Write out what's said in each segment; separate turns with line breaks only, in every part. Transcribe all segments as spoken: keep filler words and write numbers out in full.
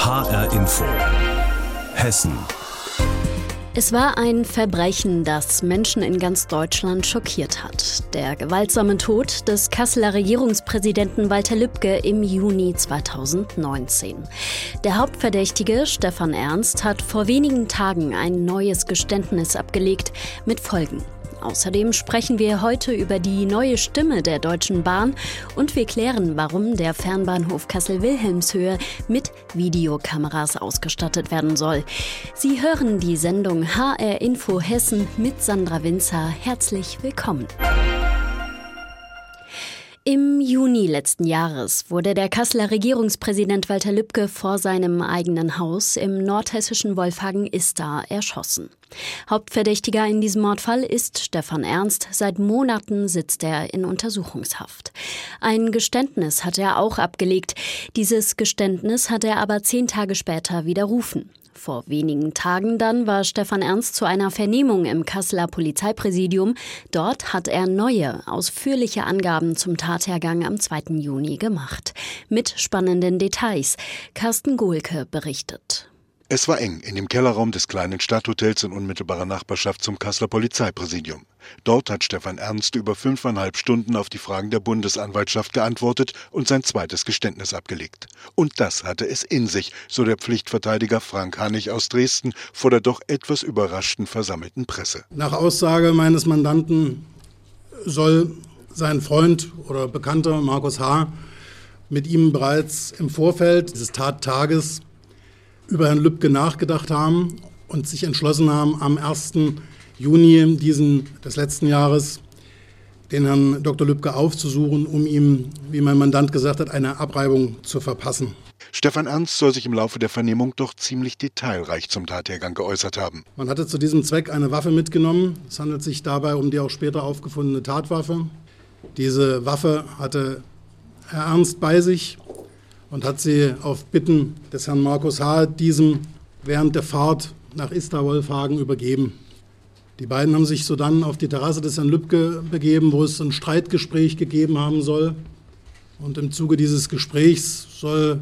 H R Info Hessen.
Es war ein Verbrechen, das Menschen in ganz Deutschland schockiert hat. Der gewaltsame Tod des Kasseler Regierungspräsidenten Walter Lübcke im Juni zweitausendneunzehn. Der Hauptverdächtige, Stefan Ernst, hat vor wenigen Tagen ein neues Geständnis abgelegt mit Folgen. Außerdem sprechen wir heute über die neue Stimme der Deutschen Bahn und wir klären, warum der Fernbahnhof Kassel-Wilhelmshöhe mit Videokameras ausgestattet werden soll. Sie hören die Sendung H R Info Hessen mit Sandra Winzer. Herzlich willkommen. Im Juni letzten Jahres wurde der Kasseler Regierungspräsident Walter Lübcke vor seinem eigenen Haus im nordhessischen Wolfhagen-Ihster erschossen. Hauptverdächtiger in diesem Mordfall ist Stefan Ernst. Seit Monaten sitzt er in Untersuchungshaft. Ein Geständnis hat er auch abgelegt. Dieses Geständnis hat er aber zehn Tage später widerrufen. Vor wenigen Tagen dann war Stefan Ernst zu einer Vernehmung im Kasseler Polizeipräsidium. Dort hat er neue, ausführliche Angaben zum Tathergang am zweiten Juni gemacht. Mit spannenden Details. Carsten Gohlke berichtet.
Es war eng in dem Kellerraum des kleinen Stadthotels in unmittelbarer Nachbarschaft zum Kasseler Polizeipräsidium. Dort hat Stefan Ernst über fünfeinhalb Stunden auf die Fragen der Bundesanwaltschaft geantwortet und sein zweites Geständnis abgelegt. Und das hatte es in sich, so der Pflichtverteidiger Frank Hannig aus Dresden vor der doch etwas überraschten versammelten Presse.
Nach Aussage meines Mandanten soll sein Freund oder Bekannter Markus H. mit ihm bereits im Vorfeld dieses Tattages über Herrn Lübcke nachgedacht haben und sich entschlossen haben, am ersten Juni diesen, des letzten Jahres den Herrn Doktor Lübcke aufzusuchen, um ihm, wie mein Mandant gesagt hat, eine Abreibung zu verpassen.
Stefan Ernst soll sich im Laufe der Vernehmung doch ziemlich detailreich zum Tathergang geäußert haben.
Man hatte zu diesem Zweck eine Waffe mitgenommen. Es handelt sich dabei um die auch später aufgefundene Tatwaffe. Diese Waffe hatte Herr Ernst bei sich und hat sie auf Bitten des Herrn Markus H. diesem während der Fahrt nach Ihster-Wolfhagen übergeben. Die beiden haben sich sodann auf die Terrasse des Herrn Lübcke begeben, wo es ein Streitgespräch gegeben haben soll. Und im Zuge dieses Gesprächs soll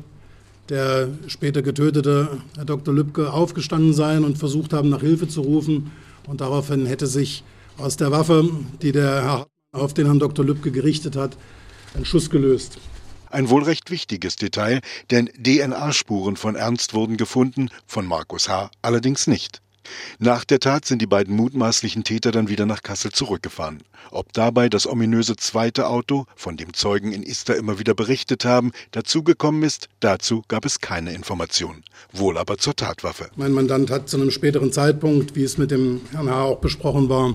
der später getötete Herr Doktor Lübcke aufgestanden sein und versucht haben, nach Hilfe zu rufen. Und daraufhin hätte sich aus der Waffe, die der Herr auf den Herrn Doktor Lübcke gerichtet hat, ein Schuss gelöst.
Ein wohl recht wichtiges Detail, denn D N A-Spuren von Ernst wurden gefunden, von Markus H. allerdings nicht. Nach der Tat sind die beiden mutmaßlichen Täter dann wieder nach Kassel zurückgefahren. Ob dabei das ominöse zweite Auto, von dem Zeugen in Ihster immer wieder berichtet haben, dazugekommen ist, dazu gab es keine Information. Wohl aber zur Tatwaffe.
Mein Mandant hat zu einem späteren Zeitpunkt, wie es mit dem Herrn H. auch besprochen war,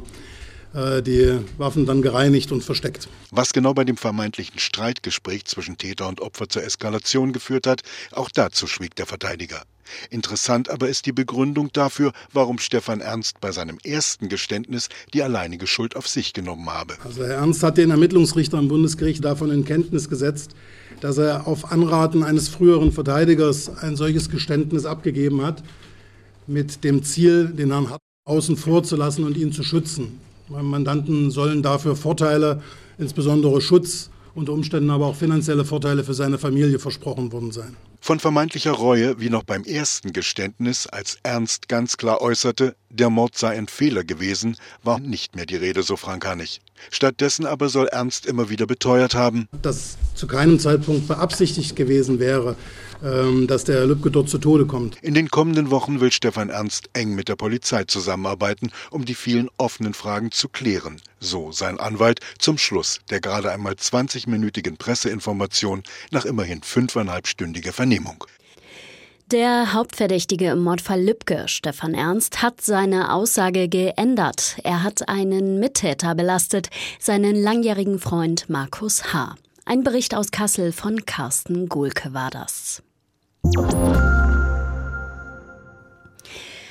die Waffen dann gereinigt und versteckt.
Was genau bei dem vermeintlichen Streitgespräch zwischen Täter und Opfer zur Eskalation geführt hat, auch dazu schwieg der Verteidiger. Interessant aber ist die Begründung dafür, warum Stefan Ernst bei seinem ersten Geständnis die alleinige Schuld auf sich genommen habe.
Also Herr Ernst hat den Ermittlungsrichter am Bundesgericht davon in Kenntnis gesetzt, dass er auf Anraten eines früheren Verteidigers ein solches Geständnis abgegeben hat, mit dem Ziel, den Herrn H. außen vor zu lassen und ihn zu schützen. Meinem Mandanten sollen dafür Vorteile, insbesondere Schutz, unter Umständen aber auch finanzielle Vorteile für seine Familie versprochen worden sein.
Von vermeintlicher Reue, wie noch beim ersten Geständnis, als Ernst ganz klar äußerte, der Mord sei ein Fehler gewesen, war nicht mehr die Rede, so Frank Hannig. Stattdessen aber soll Ernst immer wieder beteuert haben,
dass zu keinem Zeitpunkt beabsichtigt gewesen wäre, dass der Herr Lübcke dort zu Tode kommt.
In den kommenden Wochen will Stefan Ernst eng mit der Polizei zusammenarbeiten, um die vielen offenen Fragen zu klären. So sein Anwalt zum Schluss der gerade einmal zwanzigminütigen Presseinformation nach immerhin fünfeinhalbstündiger Vernehmung.
Der Hauptverdächtige im Mordfall Lübcke, Stefan Ernst, hat seine Aussage geändert. Er hat einen Mittäter belastet, seinen langjährigen Freund Markus H. Ein Bericht aus Kassel von Carsten Gohlke war das.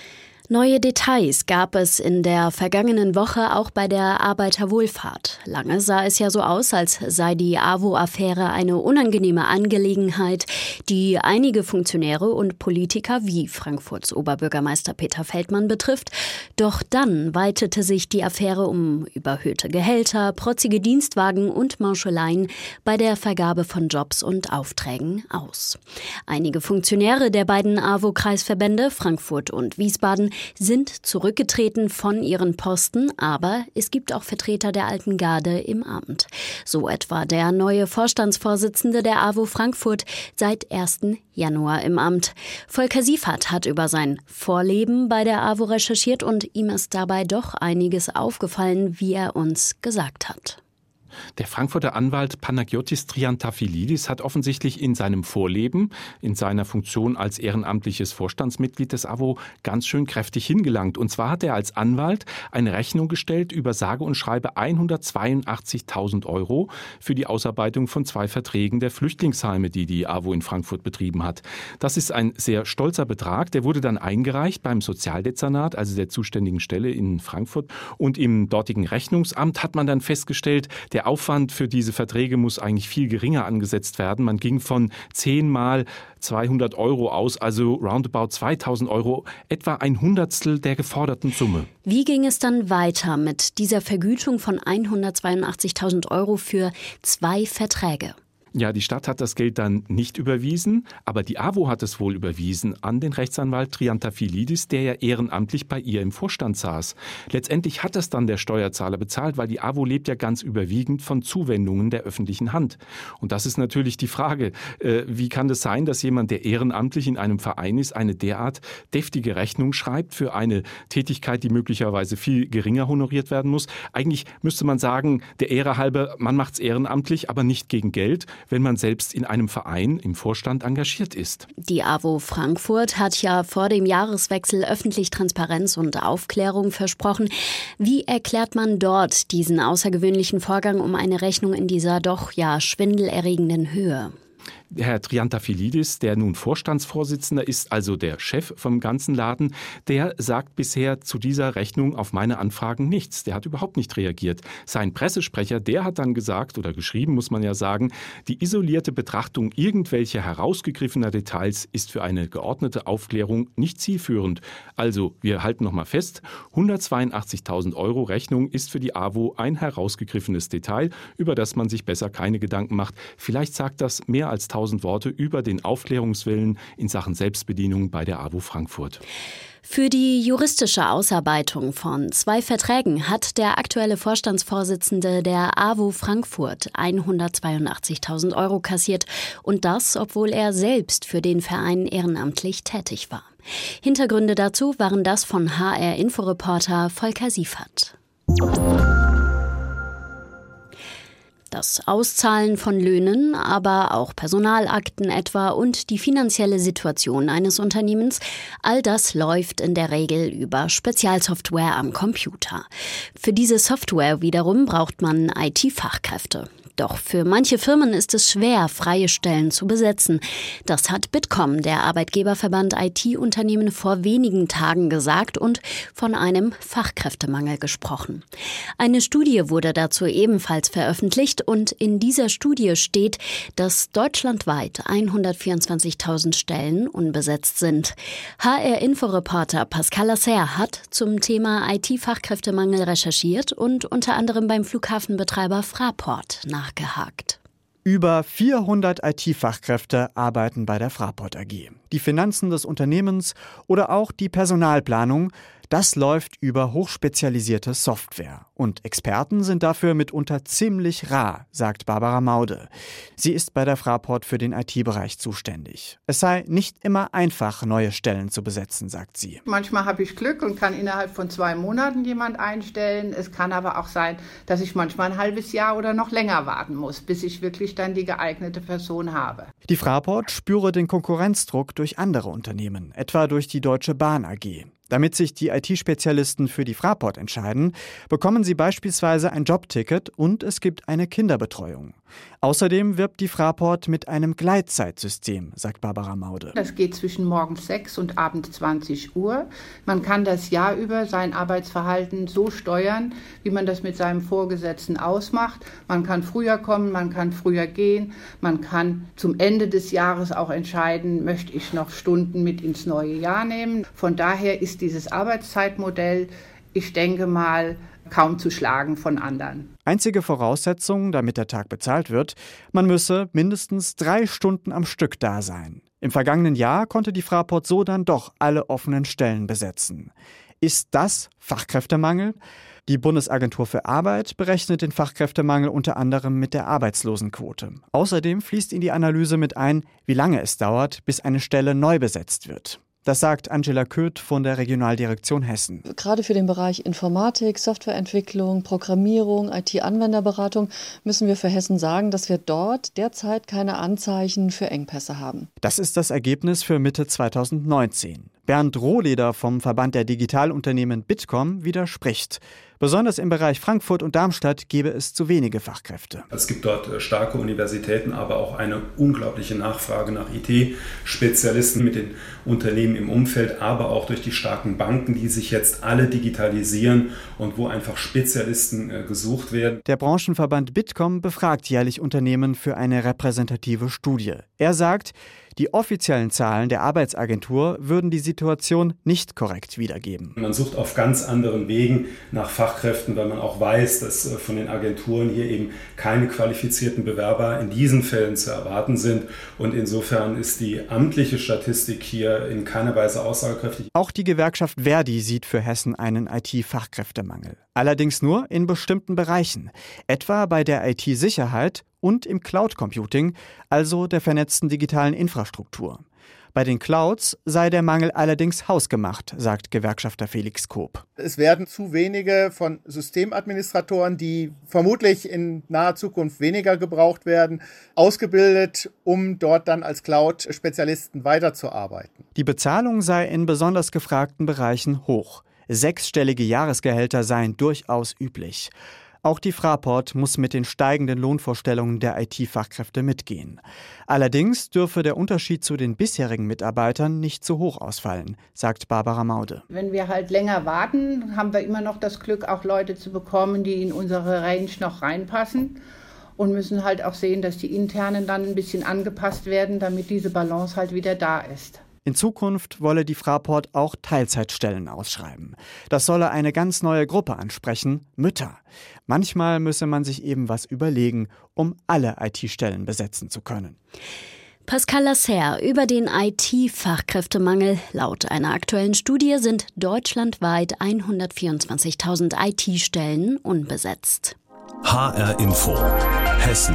Neue Details gab es in der vergangenen Woche auch bei der Arbeiterwohlfahrt. Lange sah es ja so aus, als sei die A W O-Affäre eine unangenehme Angelegenheit, die einige Funktionäre und Politiker wie Frankfurts Oberbürgermeister Peter Feldmann betrifft. Doch dann weitete sich die Affäre um überhöhte Gehälter, protzige Dienstwagen und Mauscheleien bei der Vergabe von Jobs und Aufträgen aus. Einige Funktionäre der beiden A W O-Kreisverbände Frankfurt und Wiesbaden sind zurückgetreten von ihren Posten, aber es gibt auch Vertreter der alten Garde im Amt. So etwa der neue Vorstandsvorsitzende der A W O Frankfurt seit ersten Januar im Amt. Volker Siefert hat über sein Vorleben bei der A W O recherchiert und ihm ist dabei doch einiges aufgefallen, wie er uns gesagt hat.
Der Frankfurter Anwalt Panagiotis Triantafylidis hat offensichtlich in seinem Vorleben, in seiner Funktion als ehrenamtliches Vorstandsmitglied des A W O, ganz schön kräftig hingelangt. Und zwar hat er als Anwalt eine Rechnung gestellt über sage und schreibe hundertzweiundachtzigtausend Euro für die Ausarbeitung von zwei Verträgen der Flüchtlingsheime, die die A W O in Frankfurt betrieben hat. Das ist ein sehr stolzer Betrag. Der wurde dann eingereicht beim Sozialdezernat, also der zuständigen Stelle in Frankfurt. Und im dortigen Rechnungsamt hat man dann festgestellt, der Aufwand für diese Verträge muss eigentlich viel geringer angesetzt werden. Man ging von zehn mal zweihundert Euro aus, also roundabout zweitausend Euro, etwa ein Hundertstel der geforderten Summe.
Wie ging es dann weiter mit dieser Vergütung von hundertzweiundachtzigtausend Euro für zwei Verträge?
Ja, die Stadt hat das Geld dann nicht überwiesen, aber die A W O hat es wohl überwiesen an den Rechtsanwalt Triantafylidis, der ja ehrenamtlich bei ihr im Vorstand saß. Letztendlich hat es dann der Steuerzahler bezahlt, weil die A W O lebt ja ganz überwiegend von Zuwendungen der öffentlichen Hand. Und das ist natürlich die Frage, äh, wie kann es sein, dass jemand, der ehrenamtlich in einem Verein ist, eine derart deftige Rechnung schreibt für eine Tätigkeit, die möglicherweise viel geringer honoriert werden muss? Eigentlich müsste man sagen, der Ehre halber, man macht es ehrenamtlich, aber nicht gegen Geld, wenn man selbst in einem Verein im Vorstand engagiert ist.
Die A W O Frankfurt hat ja vor dem Jahreswechsel öffentlich Transparenz und Aufklärung versprochen. Wie erklärt man dort diesen außergewöhnlichen Vorgang um eine Rechnung in dieser doch ja schwindelerregenden Höhe?
Herr Triantafylidis, der nun Vorstandsvorsitzender ist, also der Chef vom ganzen Laden, der sagt bisher zu dieser Rechnung auf meine Anfragen nichts. Der hat überhaupt nicht reagiert. Sein Pressesprecher, der hat dann gesagt oder geschrieben, muss man ja sagen, die isolierte Betrachtung irgendwelcher herausgegriffener Details ist für eine geordnete Aufklärung nicht zielführend. Also, wir halten nochmal fest, hundertzweiundachtzigtausend Euro Rechnung ist für die A W O ein herausgegriffenes Detail, über das man sich besser keine Gedanken macht. Vielleicht sagt das mehr als tausend Worte über den Aufklärungswillen in Sachen Selbstbedienung bei der A W O Frankfurt.
Für die juristische Ausarbeitung von zwei Verträgen hat der aktuelle Vorstandsvorsitzende der A W O Frankfurt hundertzweiundachtzigtausend Euro kassiert. Und das, obwohl er selbst für den Verein ehrenamtlich tätig war. Hintergründe dazu waren das von H R-Inforeporter Volker Siefert. Das Auszahlen von Löhnen, aber auch Personalakten etwa und die finanzielle Situation eines Unternehmens, all das läuft in der Regel über Spezialsoftware am Computer. Für diese Software wiederum braucht man I T-Fachkräfte. Doch für manche Firmen ist es schwer, freie Stellen zu besetzen. Das hat Bitkom, der Arbeitgeberverband I T-Unternehmen, vor wenigen Tagen gesagt und von einem Fachkräftemangel gesprochen. Eine Studie wurde dazu ebenfalls veröffentlicht und in dieser Studie steht, dass deutschlandweit hundertvierundzwanzigtausend Stellen unbesetzt sind. H R-Inforeporter Pascal Lasser hat zum Thema I T-Fachkräftemangel recherchiert und unter anderem beim Flughafenbetreiber Fraport nachgehakt.
Über vierhundert I T-Fachkräfte arbeiten bei der Fraport A G. Die Finanzen des Unternehmens oder auch die Personalplanung, das läuft über hochspezialisierte Software. Und Experten sind dafür mitunter ziemlich rar, sagt Barbara Maude. Sie ist bei der Fraport für den I T-Bereich zuständig. Es sei nicht immer einfach, neue Stellen zu besetzen, sagt sie.
Manchmal habe ich Glück und kann innerhalb von zwei Monaten jemand einstellen. Es kann aber auch sein, dass ich manchmal ein halbes Jahr oder noch länger warten muss, bis ich wirklich dann die geeignete Person habe.
Die Fraport spüre den Konkurrenzdruck durch andere Unternehmen, etwa durch die Deutsche Bahn A G. Damit sich die I T-Spezialisten für die Fraport entscheiden, bekommen sie beispielsweise ein Jobticket und es gibt eine Kinderbetreuung. Außerdem wirbt die Fraport mit einem Gleitzeitsystem, sagt Barbara Maude.
Das geht zwischen morgens sechs und abends zwanzig Uhr. Man kann das Jahr über sein Arbeitsverhalten so steuern, wie man das mit seinem Vorgesetzten ausmacht. Man kann früher kommen, man kann früher gehen. Man kann zum Ende des Jahres auch entscheiden, möchte ich noch Stunden mit ins neue Jahr nehmen. Von daher ist dieses Arbeitszeitmodell, ich denke mal, kaum zu schlagen von anderen.
Einzige Voraussetzung, damit der Tag bezahlt wird, man müsse mindestens drei Stunden am Stück da sein. Im vergangenen Jahr konnte die Fraport so dann doch alle offenen Stellen besetzen. Ist das Fachkräftemangel? Die Bundesagentur für Arbeit berechnet den Fachkräftemangel unter anderem mit der Arbeitslosenquote. Außerdem fließt in die Analyse mit ein, wie lange es dauert, bis eine Stelle neu besetzt wird. Das sagt Angela Köth von der Regionaldirektion Hessen.
Gerade für den Bereich Informatik, Softwareentwicklung, Programmierung, I T-Anwenderberatung müssen wir für Hessen sagen, dass wir dort derzeit keine Anzeichen für Engpässe haben.
Das ist das Ergebnis für Mitte zweitausendneunzehn. Bernd Rohleder vom Verband der Digitalunternehmen Bitkom widerspricht. Besonders im Bereich Frankfurt und Darmstadt gäbe es zu wenige Fachkräfte.
Es gibt dort starke Universitäten, aber auch eine unglaubliche Nachfrage nach I T-Spezialisten mit den Unternehmen im Umfeld, aber auch durch die starken Banken, die sich jetzt alle digitalisieren und wo einfach Spezialisten gesucht werden.
Der Branchenverband Bitkom befragt jährlich Unternehmen für eine repräsentative Studie. Er sagt, die offiziellen Zahlen der Arbeitsagentur würden die Situation nicht korrekt wiedergeben.
Man sucht auf ganz anderen Wegen nach Fachkräften, weil man auch weiß, dass von den Agenturen hier eben keine qualifizierten Bewerber in diesen Fällen zu erwarten sind. Und insofern ist die amtliche Statistik hier in keiner Weise aussagekräftig.
Auch die Gewerkschaft Verdi sieht für Hessen einen I T-Fachkräftemangel. Allerdings nur in bestimmten Bereichen, etwa bei der I T-Sicherheit und im Cloud Computing, also der vernetzten digitalen Infrastruktur. Bei den Clouds sei der Mangel allerdings hausgemacht, sagt Gewerkschafter Felix Koop.
Es werden zu wenige von Systemadministratoren, die vermutlich in naher Zukunft weniger gebraucht werden, ausgebildet, um dort dann als Cloud-Spezialisten weiterzuarbeiten.
Die Bezahlung sei in besonders gefragten Bereichen hoch. Sechsstellige Jahresgehälter seien durchaus üblich. Auch die Fraport muss mit den steigenden Lohnvorstellungen der I T-Fachkräfte mitgehen. Allerdings dürfe der Unterschied zu den bisherigen Mitarbeitern nicht zu hoch ausfallen, sagt Barbara Maude.
Wenn wir halt länger warten, haben wir immer noch das Glück, auch Leute zu bekommen, die in unsere Range noch reinpassen. Und müssen halt auch sehen, dass die internen dann ein bisschen angepasst werden, damit diese Balance halt wieder da ist.
In Zukunft wolle die Fraport auch Teilzeitstellen ausschreiben. Das solle eine ganz neue Gruppe ansprechen, Mütter. Manchmal müsse man sich eben was überlegen, um alle I T-Stellen besetzen zu können.
Pascal Lasserre über den I T-Fachkräftemangel. Laut einer aktuellen Studie sind deutschlandweit hundertvierundzwanzigtausend I T-Stellen unbesetzt.
H R Info Hessen.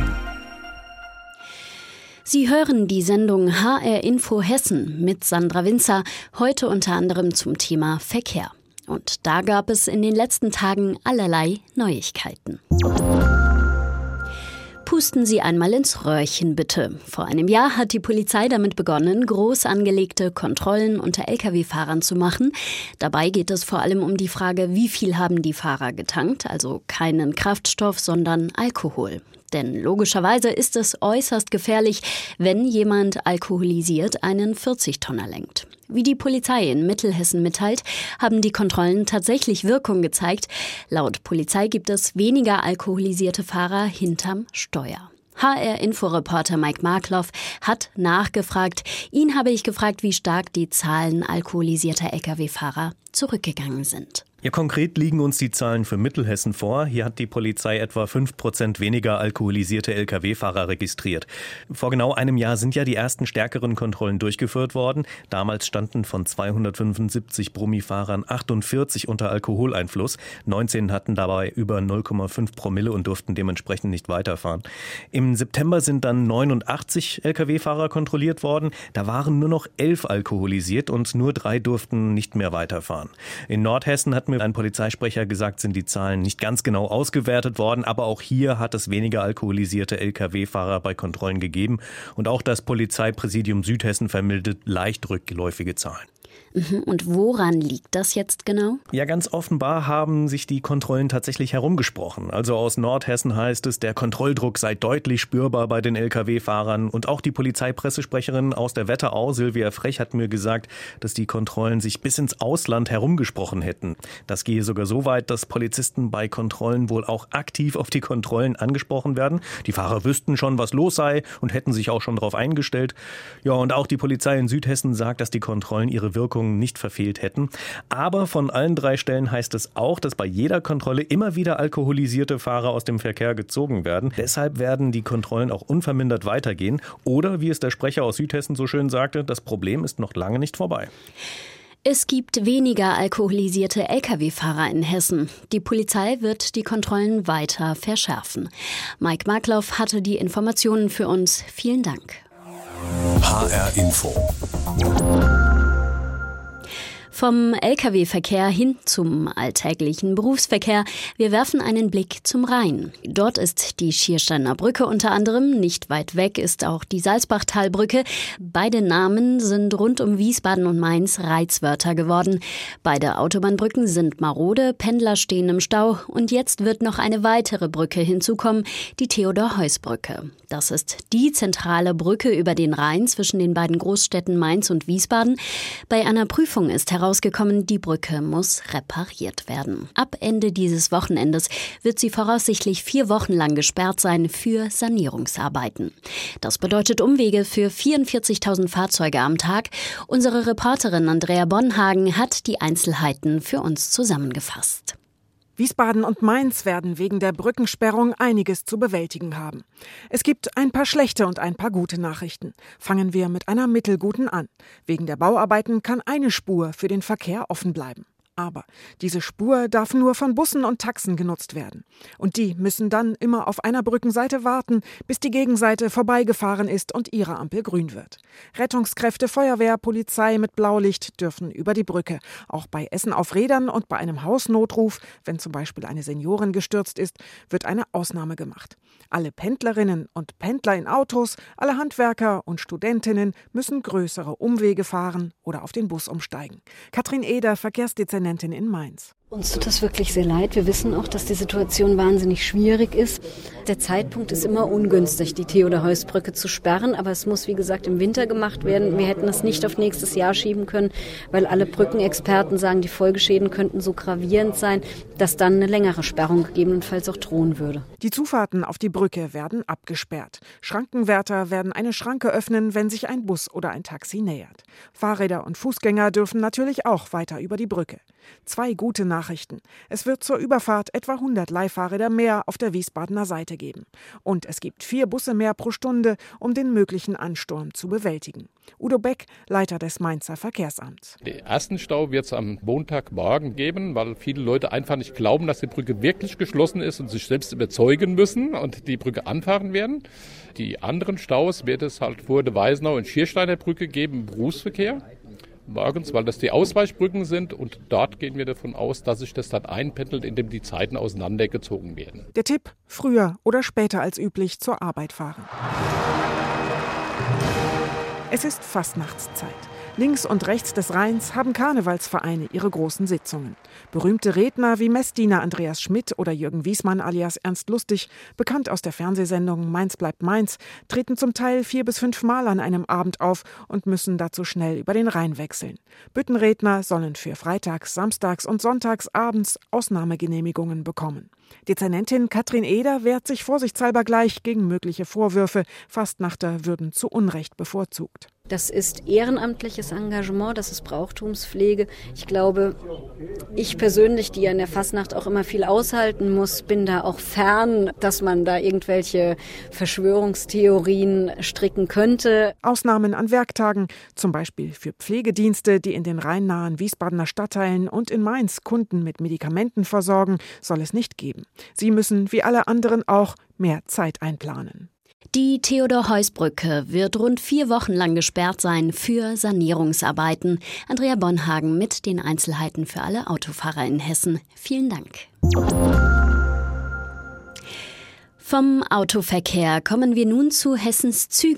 Sie hören die Sendung H R Info Hessen mit Sandra Winzer, heute unter anderem zum Thema Verkehr. Und da gab es in den letzten Tagen allerlei Neuigkeiten. Pusten Sie einmal ins Röhrchen, bitte. Vor einem Jahr hat die Polizei damit begonnen, groß angelegte Kontrollen unter L K W-Fahrern zu machen. Dabei geht es vor allem um die Frage, wie viel haben die Fahrer getankt, also keinen Kraftstoff, sondern Alkohol. Denn logischerweise ist es äußerst gefährlich, wenn jemand alkoholisiert einen vierzig-Tonner lenkt. Wie die Polizei in Mittelhessen mitteilt, haben die Kontrollen tatsächlich Wirkung gezeigt. Laut Polizei gibt es weniger alkoholisierte Fahrer hinterm Steuer. H R-Inforeporter Mike Markloff hat nachgefragt. Ihn habe ich gefragt, wie stark die Zahlen alkoholisierter L K W-Fahrer zurückgegangen sind.
Ja, konkret liegen uns die Zahlen für Mittelhessen vor. Hier hat die Polizei etwa fünf Prozent weniger alkoholisierte L K W-Fahrer registriert. Vor genau einem Jahr sind ja die ersten stärkeren Kontrollen durchgeführt worden. Damals standen von zweihundertfünfundsiebzig Brummifahrern achtundvierzig unter Alkoholeinfluss. neunzehn hatten dabei über null Komma fünf Promille und durften dementsprechend nicht weiterfahren. Im September sind dann neunundachtzig L K W-Fahrer kontrolliert worden. Da waren nur noch elf alkoholisiert und nur drei durften nicht mehr weiterfahren. In Nordhessen hat mir ein Polizeisprecher gesagt, sind die Zahlen nicht ganz genau ausgewertet worden, aber auch hier hat es weniger alkoholisierte L K W-Fahrer bei Kontrollen gegeben und auch das Polizeipräsidium Südhessen vermeldet leicht rückläufige Zahlen.
Und woran liegt das jetzt genau?
Ja, ganz offenbar haben sich die Kontrollen tatsächlich herumgesprochen. Also aus Nordhessen heißt es, der Kontrolldruck sei deutlich spürbar bei den L K W-Fahrern. Und auch die Polizeipressesprecherin aus der Wetterau, Silvia Frech, hat mir gesagt, dass die Kontrollen sich bis ins Ausland herumgesprochen hätten. Das gehe sogar so weit, dass Polizisten bei Kontrollen wohl auch aktiv auf die Kontrollen angesprochen werden. Die Fahrer wüssten schon, was los sei und hätten sich auch schon darauf eingestellt. Ja, und auch die Polizei in Südhessen sagt, dass die Kontrollen ihre Wirkung nicht verfehlt hätten. Aber von allen drei Stellen heißt es auch, dass bei jeder Kontrolle immer wieder alkoholisierte Fahrer aus dem Verkehr gezogen werden. Deshalb werden die Kontrollen auch unvermindert weitergehen. Oder, wie es der Sprecher aus Südhessen so schön sagte, das Problem ist noch lange nicht vorbei.
Es gibt weniger alkoholisierte L K W-Fahrer in Hessen. Die Polizei wird die Kontrollen weiter verschärfen. Mike Markloff hatte die Informationen für uns. Vielen Dank.
H R Info.
Vom L K W-Verkehr hin zum alltäglichen Berufsverkehr. Wir werfen einen Blick zum Rhein. Dort ist die Schiersteiner Brücke unter anderem. Nicht weit weg ist auch die Salzbachtalbrücke. Beide Namen sind rund um Wiesbaden und Mainz Reizwörter geworden. Beide Autobahnbrücken sind marode, Pendler stehen im Stau. Und jetzt wird noch eine weitere Brücke hinzukommen, die Theodor-Heuss-Brücke. Das ist die zentrale Brücke über den Rhein zwischen den beiden Großstädten Mainz und Wiesbaden. Bei einer Prüfung ist herausgekommen, Rausgekommen, die Brücke muss repariert werden. Ab Ende dieses Wochenendes wird sie voraussichtlich vier Wochen lang gesperrt sein für Sanierungsarbeiten. Das bedeutet Umwege für vierundvierzigtausend Fahrzeuge am Tag. Unsere Reporterin Andrea Bonhagen hat die Einzelheiten für uns zusammengefasst.
Wiesbaden und Mainz werden wegen der Brückensperrung einiges zu bewältigen haben. Es gibt ein paar schlechte und ein paar gute Nachrichten. Fangen wir mit einer mittelguten an. Wegen der Bauarbeiten kann eine Spur für den Verkehr offen bleiben. Aber diese Spur darf nur von Bussen und Taxen genutzt werden. Und die müssen dann immer auf einer Brückenseite warten, bis die Gegenseite vorbeigefahren ist und ihre Ampel grün wird. Rettungskräfte, Feuerwehr, Polizei mit Blaulicht dürfen über die Brücke. Auch bei Essen auf Rädern und bei einem Hausnotruf, wenn zum Beispiel eine Seniorin gestürzt ist, wird eine Ausnahme gemacht. Alle Pendlerinnen und Pendler in Autos, alle Handwerker und Studentinnen müssen größere Umwege fahren oder auf den Bus umsteigen. Katrin Eder, Verkehrsdezernentin in Mainz.
Uns tut das wirklich sehr leid. Wir wissen auch, dass die Situation wahnsinnig schwierig ist. Der Zeitpunkt ist immer ungünstig, die Theodor-Heuss-Brücke zu sperren. Aber es muss, wie gesagt, im Winter gemacht werden. Wir hätten es nicht auf nächstes Jahr schieben können, weil alle Brückenexperten sagen, die Folgeschäden könnten so gravierend sein, dass dann eine längere Sperrung gegebenenfalls auch drohen würde.
Die Zufahrten auf die Brücke werden abgesperrt. Schrankenwärter werden eine Schranke öffnen, wenn sich ein Bus oder ein Taxi nähert. Fahrräder und Fußgänger dürfen natürlich auch weiter über die Brücke. Zwei gute Nachrichten. Es wird zur Überfahrt etwa hundert Leihfahrräder mehr auf der Wiesbadener Seite geben. Und es gibt vier Busse mehr pro Stunde, um den möglichen Ansturm zu bewältigen. Udo Beck, Leiter des Mainzer Verkehrsamts.
Den ersten Stau wird es am Montagmorgen geben, weil viele Leute einfach nicht glauben, dass die Brücke wirklich geschlossen ist und sich selbst überzeugen müssen und die Brücke anfahren werden. Die anderen Staus wird es halt vor der Weisenau- und Schiersteiner Brücke geben im Berufsverkehr. Morgens, weil das die Ausweichbrücken sind und dort gehen wir davon aus, dass sich das dann einpendelt, indem die Zeiten auseinandergezogen werden.
Der Tipp, früher oder später als üblich zur Arbeit fahren. Es ist Fastnachtszeit. Links und rechts des Rheins haben Karnevalsvereine ihre großen Sitzungen. Berühmte Redner wie Messdiener Andreas Schmidt oder Jürgen Wiesmann alias Ernst Lustig, bekannt aus der Fernsehsendung Mainz bleibt Mainz, treten zum Teil vier bis fünf Mal an einem Abend auf und müssen dazu schnell über den Rhein wechseln. Büttenredner sollen für freitags, samstags und sonntags abends Ausnahmegenehmigungen bekommen. Dezernentin Katrin Eder wehrt sich vorsichtshalber gleich gegen mögliche Vorwürfe, Fastnachter würden zu Unrecht bevorzugt.
Das ist ehrenamtliches Engagement, das ist Brauchtumspflege. Ich glaube, ich persönlich, die ja in der Fastnacht auch immer viel aushalten muss, bin da auch fern, dass man da irgendwelche Verschwörungstheorien stricken könnte.
Ausnahmen an Werktagen, zum Beispiel für Pflegedienste, die in den rheinnahen Wiesbadener Stadtteilen und in Mainz Kunden mit Medikamenten versorgen, soll es nicht geben. Sie müssen, wie alle anderen auch, mehr Zeit einplanen.
Die Theodor-Heuss-Brücke wird rund vier Wochen lang gesperrt sein für Sanierungsarbeiten. Andrea Bonhagen mit den Einzelheiten für alle Autofahrer in Hessen. Vielen Dank. Vom Autoverkehr kommen wir nun zu Hessens Zügen.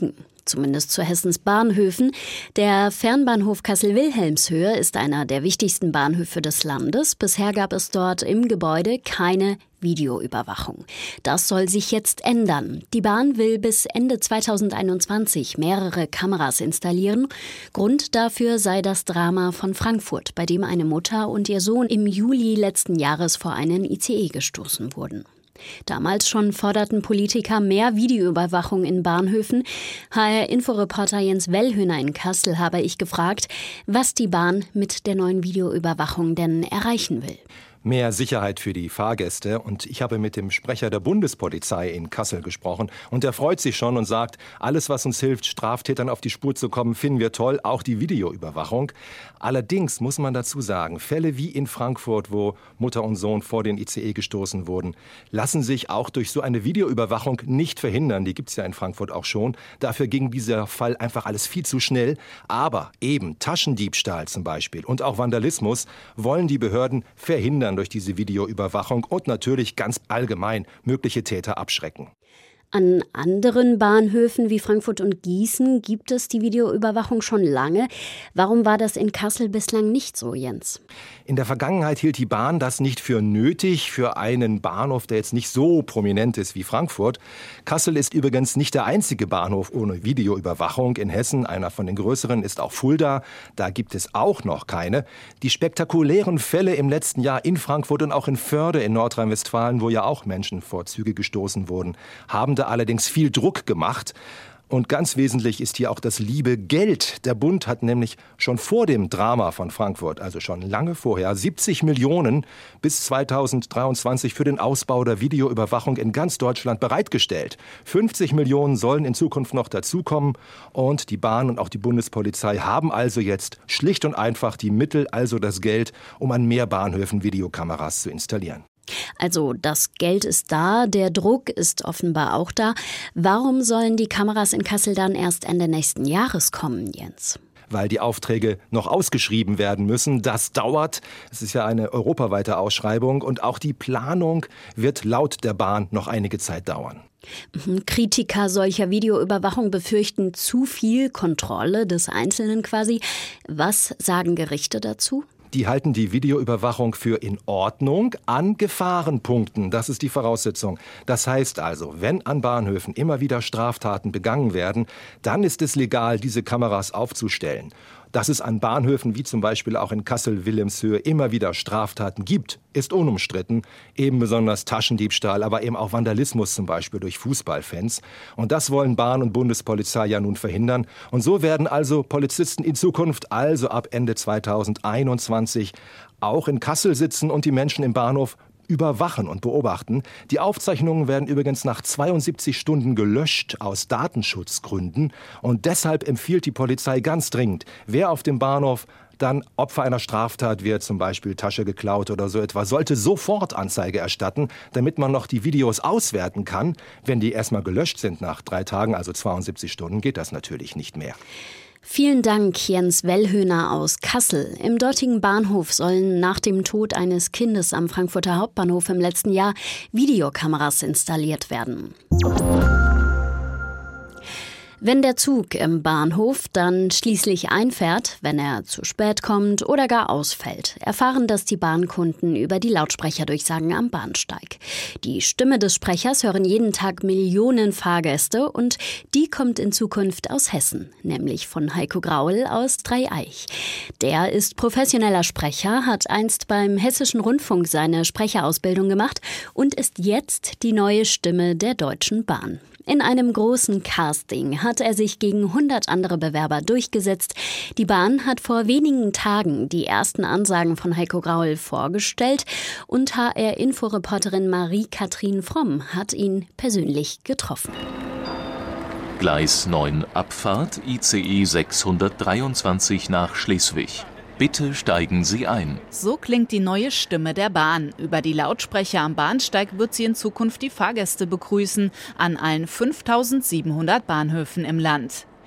zumindest zu Hessens Bahnhöfen. Der Fernbahnhof Kassel-Wilhelmshöhe ist einer der wichtigsten Bahnhöfe des Landes. Bisher gab es dort im Gebäude keine Videoüberwachung. Das soll sich jetzt ändern. Die Bahn will bis Ende zweitausendeinundzwanzig mehrere Kameras installieren. Grund dafür sei das Drama von Frankfurt, bei dem eine Mutter und ihr Sohn im Juli letzten Jahres vor einen I C E gestoßen wurden. Damals schon forderten Politiker mehr Videoüberwachung in Bahnhöfen. H R-Inforeporter Jens Wellhöhner in Kassel habe ich gefragt, was die Bahn mit der neuen Videoüberwachung denn erreichen will.
Mehr Sicherheit für die Fahrgäste. Und ich habe mit dem Sprecher der Bundespolizei in Kassel gesprochen. Und er freut sich schon und sagt, alles, was uns hilft, Straftätern auf die Spur zu kommen, finden wir toll, auch die Videoüberwachung. Allerdings muss man dazu sagen, Fälle wie in Frankfurt, wo Mutter und Sohn vor den I C E gestoßen wurden, lassen sich auch durch so eine Videoüberwachung nicht verhindern. Die gibt es ja in Frankfurt auch schon. Dafür ging dieser Fall einfach alles viel zu schnell. Aber eben Taschendiebstahl zum Beispiel und auch Vandalismus wollen die Behörden verhindern durch diese Videoüberwachung und natürlich ganz allgemein mögliche Täter abschrecken.
An anderen Bahnhöfen wie Frankfurt und Gießen gibt es die Videoüberwachung schon lange. Warum war das in Kassel bislang nicht so, Jens?
In der Vergangenheit hielt die Bahn das nicht für nötig für einen Bahnhof, der jetzt nicht so prominent ist wie Frankfurt. Kassel ist übrigens nicht der einzige Bahnhof ohne Videoüberwachung in Hessen. Einer von den größeren ist auch Fulda. Da gibt es auch noch keine. Die spektakulären Fälle im letzten Jahr in Frankfurt und auch in Förde in Nordrhein-Westfalen, wo ja auch Menschen vor Züge gestoßen wurden, haben da allerdings viel Druck gemacht. Und ganz wesentlich ist hier auch das liebe Geld. Der Bund hat nämlich schon vor dem Drama von Frankfurt, also schon lange vorher, siebzig Millionen bis zweitausenddreiundzwanzig für den Ausbau der Videoüberwachung in ganz Deutschland bereitgestellt. fünfzig Millionen sollen in Zukunft noch dazukommen. Und die Bahn und auch die Bundespolizei haben also jetzt schlicht und einfach die Mittel, also das Geld, um an mehr Bahnhöfen Videokameras zu installieren.
Also das Geld ist da, der Druck ist offenbar auch da. Warum sollen die Kameras in Kassel dann erst Ende nächsten Jahres kommen, Jens?
Weil die Aufträge noch ausgeschrieben werden müssen. Das dauert. Es ist ja eine europaweite Ausschreibung und auch die Planung wird laut der Bahn noch einige Zeit dauern.
Kritiker solcher Videoüberwachung befürchten zu viel Kontrolle des Einzelnen quasi. Was sagen Gerichte dazu?
Die halten die Videoüberwachung für in Ordnung an Gefahrenpunkten. Das ist die Voraussetzung. Das heißt also, wenn an Bahnhöfen immer wieder Straftaten begangen werden, dann ist es legal, diese Kameras aufzustellen. Dass es an Bahnhöfen wie zum Beispiel auch in Kassel-Wilhelmshöhe immer wieder Straftaten gibt, ist unumstritten. Eben besonders Taschendiebstahl, aber eben auch Vandalismus zum Beispiel durch Fußballfans. Und das wollen Bahn und Bundespolizei ja nun verhindern. Und so werden also Polizisten in Zukunft, also ab Ende zweitausendeinundzwanzig, auch in Kassel sitzen und die Menschen im Bahnhof überwachen und beobachten. Die Aufzeichnungen werden übrigens nach zweiundsiebzig Stunden gelöscht aus Datenschutzgründen. Und deshalb empfiehlt die Polizei ganz dringend, wer auf dem Bahnhof dann Opfer einer Straftat wird, zum Beispiel Tasche geklaut oder so etwas, sollte sofort Anzeige erstatten, damit man noch die Videos auswerten kann. Wenn die erstmal gelöscht sind nach drei Tagen, also zweiundsiebzig Stunden, geht das natürlich nicht mehr.
Vielen Dank, Jens Wellhöhner aus Kassel. Im dortigen Bahnhof sollen nach dem Tod eines Kindes am Frankfurter Hauptbahnhof im letzten Jahr Videokameras installiert werden. Wenn der Zug im Bahnhof dann schließlich einfährt, wenn er zu spät kommt oder gar ausfällt, erfahren das die Bahnkunden über die Lautsprecherdurchsagen am Bahnsteig. Die Stimme des Sprechers hören jeden Tag Millionen Fahrgäste und die kommt in Zukunft aus Hessen, nämlich von Heiko Graul aus Dreieich. Der ist professioneller Sprecher, hat einst beim Hessischen Rundfunk seine Sprecherausbildung gemacht und ist jetzt die neue Stimme der Deutschen Bahn. In einem großen Casting hat er sich gegen hundert andere Bewerber durchgesetzt. Die Bahn hat vor wenigen Tagen die ersten Ansagen von Heiko Graul vorgestellt und H R-Inforeporterin Marie-Kathrin Fromm hat ihn persönlich getroffen.
Gleis neun Abfahrt I C E sechshundertdreiundzwanzig nach Schleswig. Bitte steigen Sie ein.
So klingt die neue Stimme der Bahn. Über die Lautsprecher am Bahnsteig wird sie in Zukunft die Fahrgäste begrüßen, an allen fünftausendsiebenhundert Bahnhöfen im Land.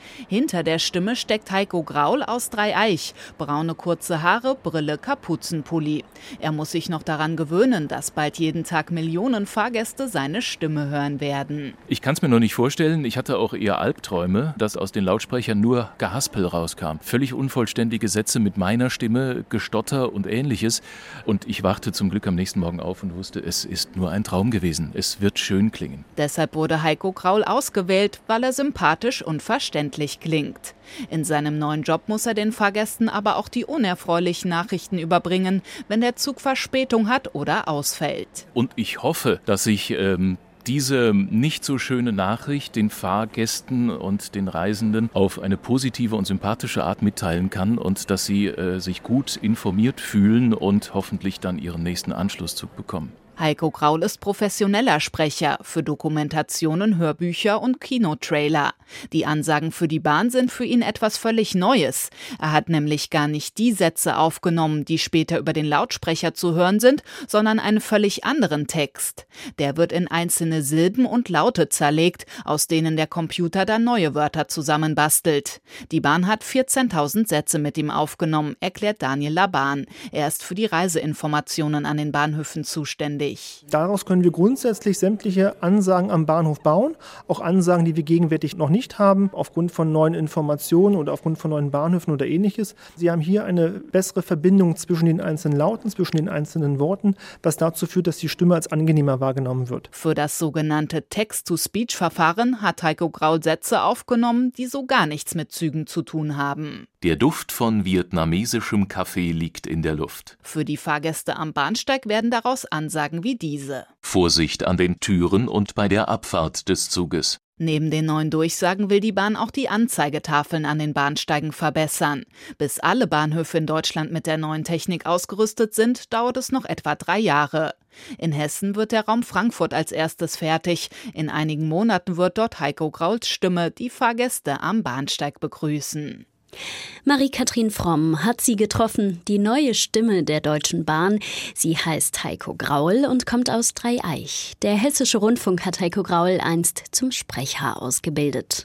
Hinter der Stimme steckt Heiko Graul aus Dreieich. Braune kurze Haare, Brille, Kapuzenpulli. Er muss sich noch daran gewöhnen, dass bald jeden Tag Millionen Fahrgäste seine Stimme hören werden.
Ich kann es mir noch nicht vorstellen. Ich hatte auch eher Albträume, dass aus den Lautsprechern nur Gehaspel rauskam. Völlig unvollständige Sätze mit meiner Stimme, Gestotter und Ähnliches. Und ich wachte zum Glück am nächsten Morgen auf und wusste, es ist nur ein Traum gewesen. Es wird schön klingen.
Deshalb wurde Heiko Graul ausgewählt, weil er sympathisch und verständlich klingt. In seinem neuen Job muss er den Fahrgästen aber auch die unerfreulichen Nachrichten überbringen, wenn der Zug Verspätung hat oder ausfällt.
Und ich hoffe, dass ich ähm, diese nicht so schöne Nachricht den Fahrgästen und den Reisenden auf eine positive und sympathische Art mitteilen kann und dass sie äh, sich gut informiert fühlen und hoffentlich dann ihren nächsten Anschlusszug bekommen.
Heiko Graul ist professioneller Sprecher für Dokumentationen, Hörbücher und Kinotrailer. Die Ansagen für die Bahn sind für ihn etwas völlig Neues. Er hat nämlich gar nicht die Sätze aufgenommen, die später über den Lautsprecher zu hören sind, sondern einen völlig anderen Text. Der wird in einzelne Silben und Laute zerlegt, aus denen der Computer dann neue Wörter zusammenbastelt. Die Bahn hat vierzehntausend Sätze mit ihm aufgenommen, erklärt Daniel Laban. Er ist für die Reiseinformationen an den Bahnhöfen zuständig.
Daraus können wir grundsätzlich sämtliche Ansagen am Bahnhof bauen, auch Ansagen, die wir gegenwärtig noch nicht haben, aufgrund von neuen Informationen oder aufgrund von neuen Bahnhöfen oder Ähnliches. Sie haben hier eine bessere Verbindung zwischen den einzelnen Lauten, zwischen den einzelnen Worten, was dazu führt, dass die Stimme als angenehmer wahrgenommen wird.
Für das sogenannte Text-to-Speech-Verfahren hat Heiko Graul Sätze aufgenommen, die so gar nichts mit Zügen zu tun haben.
Der Duft von vietnamesischem Kaffee liegt in der Luft.
Für die Fahrgäste am Bahnsteig werden daraus Ansagen wie diese.
Vorsicht an den Türen und bei der Abfahrt des Zuges.
Neben den neuen Durchsagen will die Bahn auch die Anzeigetafeln an den Bahnsteigen verbessern. Bis alle Bahnhöfe in Deutschland mit der neuen Technik ausgerüstet sind, dauert es noch etwa drei Jahre. In Hessen wird der Raum Frankfurt als erstes fertig. In einigen Monaten wird dort Heiko Grauls Stimme die Fahrgäste am Bahnsteig begrüßen.
Marie-Kathrin Fromm hat sie getroffen, die neue Stimme der Deutschen Bahn. Sie heißt Heiko Graul und kommt aus Dreieich. Der Hessische Rundfunk hat Heiko Graul einst zum Sprecher ausgebildet.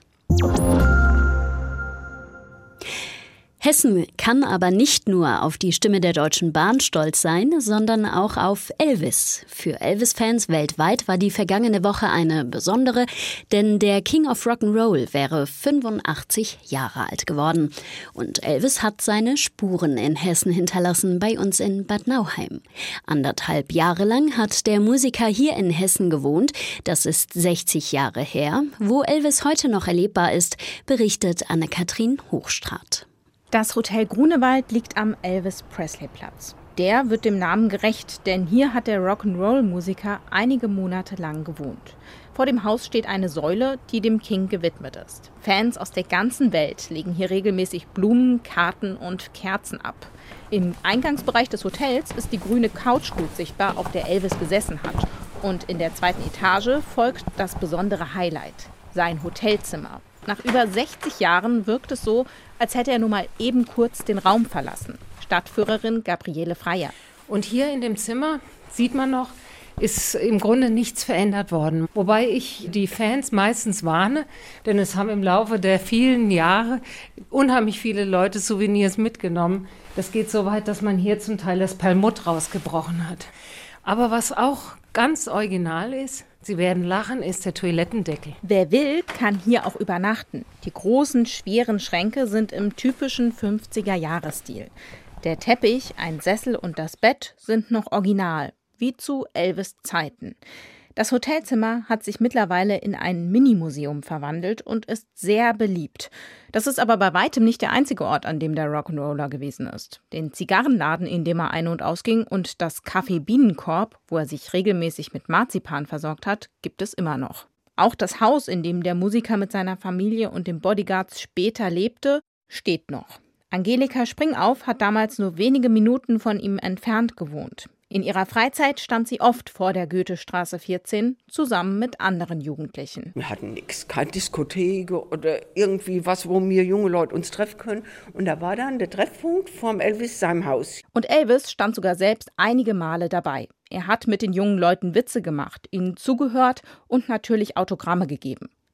Hessen kann aber nicht nur auf die Stimme der Deutschen Bahn stolz sein, sondern auch auf Elvis. Für Elvis-Fans weltweit war die vergangene Woche eine besondere, denn der King of Rock'n'Roll wäre fünfundachtzig Jahre alt geworden. Und Elvis hat seine Spuren in Hessen hinterlassen, bei uns in Bad Nauheim. Anderthalb Jahre lang hat der Musiker hier in Hessen gewohnt. Das ist sechzig Jahre her. Wo Elvis heute noch erlebbar ist, berichtet Anne-Kathrin Hochstraat.
Das Hotel Grunewald liegt am Elvis-Presley-Platz. Der wird dem Namen gerecht, denn hier hat der Rock'n'Roll-Musiker einige Monate lang gewohnt. Vor dem Haus steht eine Säule, die dem King gewidmet ist. Fans aus der ganzen Welt legen hier regelmäßig Blumen, Karten und Kerzen ab. Im Eingangsbereich des Hotels ist die grüne Couch gut sichtbar, auf der Elvis gesessen hat. Und in der zweiten Etage folgt das besondere Highlight, sein Hotelzimmer. Nach über sechzig Jahren wirkt es so, als hätte er nur mal eben kurz den Raum verlassen. Stadtführerin Gabriele Freier.
Und hier in dem Zimmer sieht man noch, ist im Grunde nichts verändert worden. Wobei ich die Fans meistens warne, denn es haben im Laufe der vielen Jahre unheimlich viele Leute Souvenirs mitgenommen. Das geht so weit, dass man hier zum Teil das Perlmutt rausgebrochen hat. Aber was auch ganz original ist, Sie werden lachen, ist der Toilettendeckel.
Wer will, kann hier auch übernachten. Die großen, schweren Schränke sind im typischen fünfziger-Jahres-Stil. Der Teppich, ein Sessel und das Bett sind noch original, wie zu Elvis' Zeiten. Das Hotelzimmer hat sich mittlerweile in ein Mini-Museum verwandelt und ist sehr beliebt. Das ist aber bei weitem nicht der einzige Ort, an dem der Rock'n'Roller gewesen ist. Den Zigarrenladen, in dem er ein- und ausging, und das Café Bienenkorb, wo er sich regelmäßig mit Marzipan versorgt hat, gibt es immer noch. Auch das Haus, in dem der Musiker mit seiner Familie und den Bodyguards später lebte, steht noch. Angelika Springauf hat damals nur wenige Minuten von ihm entfernt gewohnt. In ihrer Freizeit stand sie oft vor der Goethestraße vierzehn, zusammen mit anderen Jugendlichen.
Wir hatten nichts, keine Diskothek oder irgendwie was, wo wir junge Leute uns treffen können. Und da war dann der Treffpunkt vom Elvis seinem Haus.
Und Elvis stand sogar selbst einige Male dabei. Er hat mit den jungen Leuten Witze gemacht, ihnen zugehört und natürlich Autogramme gegeben.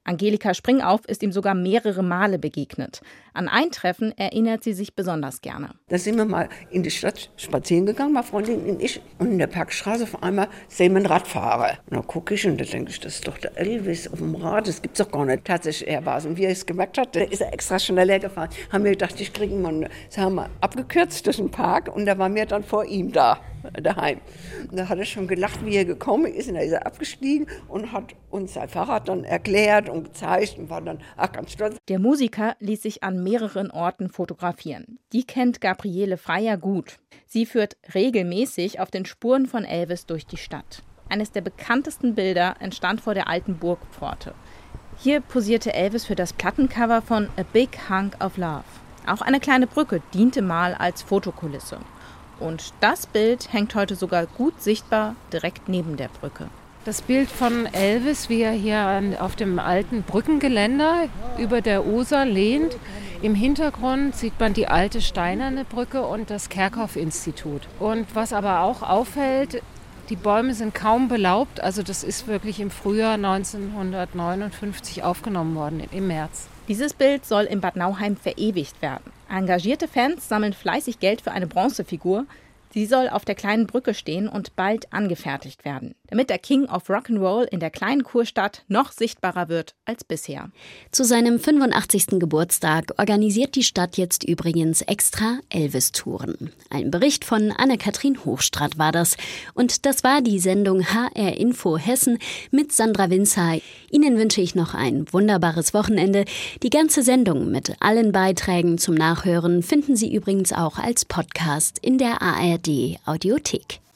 Angelika Springauf ist ihm sogar mehrere Male begegnet. An ein Treffen erinnert sie sich besonders gerne.
Da sind wir mal in die Stadt spazieren gegangen, meine Freundin und ich. Und in der Parkstraße auf einmal sehen wir einen Radfahrer. Und dann gucke ich und da denke ich, das ist doch der Elvis auf dem Rad, das gibt's doch gar nicht. Tatsächlich, er war es. Und wie er es gemerkt hat, da ist er extra schneller gefahren. Haben wir gedacht, ich kriege einen Mann. Das haben wir abgekürzt durch den Park und da waren wir dann vor ihm da, daheim. Und da hat er schon gelacht, wie er gekommen ist. Und da ist er abgestiegen und hat uns sein Fahrrad dann erklärt und gezeigt und war dann ach, ganz stolz.
Der Musiker ließ sich an mehreren Orten fotografieren. Die kennt Gabriele Freier gut. Sie führt regelmäßig auf den Spuren von Elvis durch die Stadt. Eines der bekanntesten Bilder entstand vor der alten Burgpforte. Hier posierte Elvis für das Plattencover von A Big Hunk of Love. Auch eine kleine Brücke diente mal als Fotokulisse. Und das Bild hängt heute sogar gut sichtbar direkt neben der Brücke.
Das Bild von Elvis, wie er hier auf dem alten Brückengeländer über der User lehnt. Im Hintergrund sieht man die alte steinerne Brücke und das Kerckhoff-Institut. Und was aber auch auffällt, die Bäume sind kaum belaubt. Also das ist wirklich im Frühjahr neunzehnhundertneunundfünfzig aufgenommen worden, im März.
Dieses Bild soll in Bad Nauheim verewigt werden. Engagierte Fans sammeln fleißig Geld für eine Bronzefigur. Sie soll auf der kleinen Brücke stehen und bald angefertigt werden, damit der King of Rock'n'Roll in der kleinen Kurstadt noch sichtbarer wird als bisher.
Zu seinem fünfundachtzigsten Geburtstag organisiert die Stadt jetzt übrigens extra Elvis-Touren. Ein Bericht von Anne-Kathrin Hochstraat war das. Und das war die Sendung H R Info Hessen mit Sandra Winzer. Ihnen wünsche ich noch ein wunderbares Wochenende. Die ganze Sendung mit allen Beiträgen zum Nachhören finden Sie übrigens auch als Podcast in der A R D Audiothek.